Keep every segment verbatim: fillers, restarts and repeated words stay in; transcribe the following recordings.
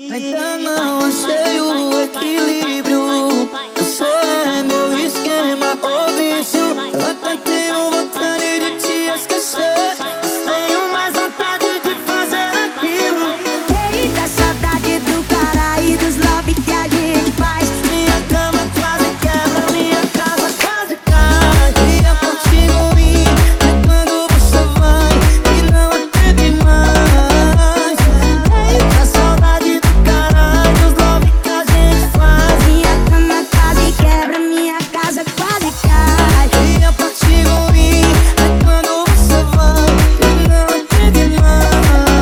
Ainda não achei o equilíbrio. Você é meu esquema ou vício. Eu até tenho vontade de te esquecer, mas tenho mais vontade de fazer aquilo. Eita, saudade do cara e dos love que a gente faz. Minha cama quase quebra, minha casa quase cai. E a parte ruim é quando você vai e não atende mais. Eita, saudade do caralho, dos love que a gente faz. Minha cama quase quebra, minha casa quase cai. E a parte ruim é quando você vai e não atende mais.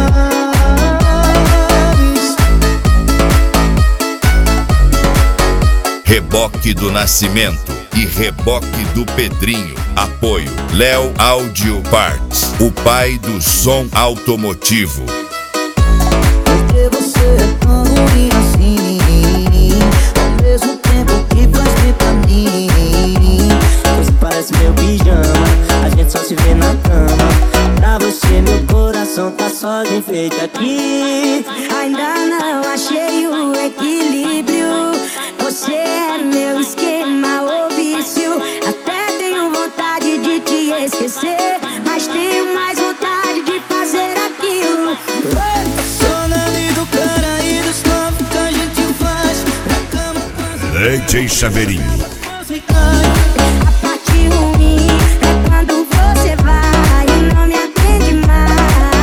Reboque do Nascimento e Reboque do Pedrinho. Apoio Léo Audio Parts, o pai do som automotivo. Porque você é tão ruim assim, ao mesmo tempo que faz bem pra mim. Você parece meu pijama, a gente só se vê na cama. Pra você meu coração tá só de enfeite aqui. Ainda não achei o equilíbrio. Você é meu esquema ou vício. Até tenho vontade de te esquecer, mas tenho mais vontade de fazer aquilo. Saudade do cara e dos love que a gente faz. Na cama quase D J Chaveirinho. quase cai. A parte ruim é quando você vai e não me atende mais.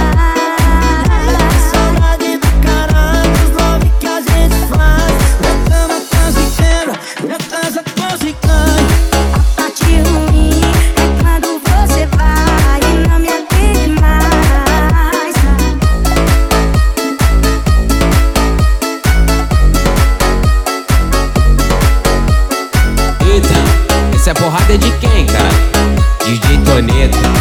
Saudade do caralho, dos love que a gente faz. Na cama quase quebra, minha casa quase cai. A parte ruim é quando você vai e não me atende mais. Eita, essa é porrada de quem, cara? D J Toneto.